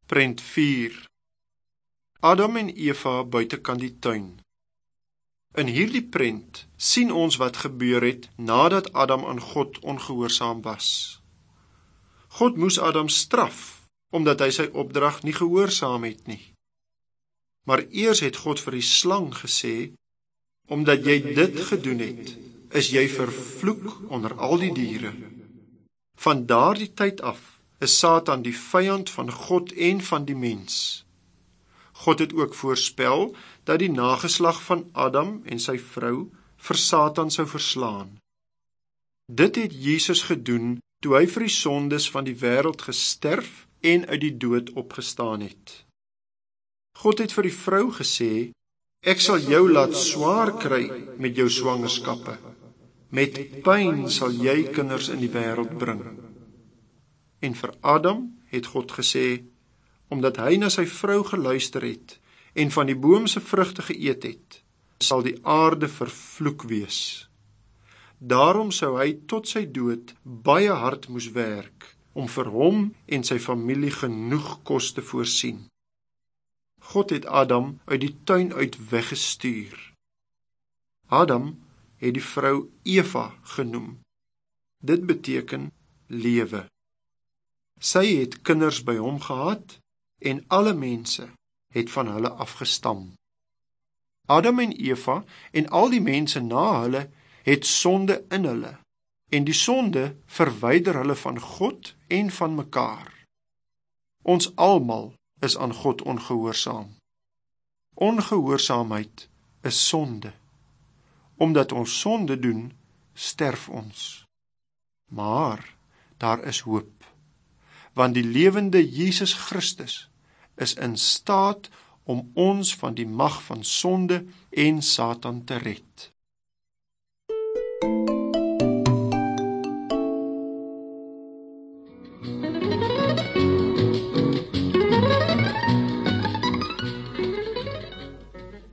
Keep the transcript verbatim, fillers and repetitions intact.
Prent vier. Adam en Eva buitekant die tuin. In hierdie prent sien ons wat gebeur het nadat Adam aan God ongehoorsaam was. God moes Adam straf, omdat hy sy opdrag nie gehoorsaam het nie. Maar eers het God vir die slang gesê, omdat jy dit gedoen het, is jy vervloek onder al die diere. Van daardie tyd af is Satan die vyand van God en van die mens. God het ook voorspel dat die nageslag van Adam en sy vrou vir Satan sou verslaan. Dit het Jesus gedoen toe hy vir die sondes van die wêreld gesterf en uit die dood opgestaan het. God het vir die vrou gesê, ek sal jou laat swaar kry met jou swangerskappe. Met pyn sal jy kinders in die wêreld bring. En vir Adam het God gesê, omdat hy na sy vrou geluister het en van die boom se vrugte geëet het, sal die aarde vervloek wees. Daarom sou hy tot sy dood baie hard moes werk om vir hom en sy familie genoeg kos te voorsien. God het Adam uit die tuin uit weggestuur. Adam het die vrou Eva genoem. Dit beteken lewe. Sy het kinders by hom gehad en alle mense het van hulle afgestam. Adam en Eva en al die mense na hulle het sonde in hulle en die sonde verwyder hulle van God en van mekaar. Ons almal is aan God ongehoorsaam. Ongehoorsaamheid is sonde. Omdat ons sonde doen, sterf ons. Maar daar is hoop, want die lewende Jesus Christus is in staat om ons van die mag van sonde en Satan te red.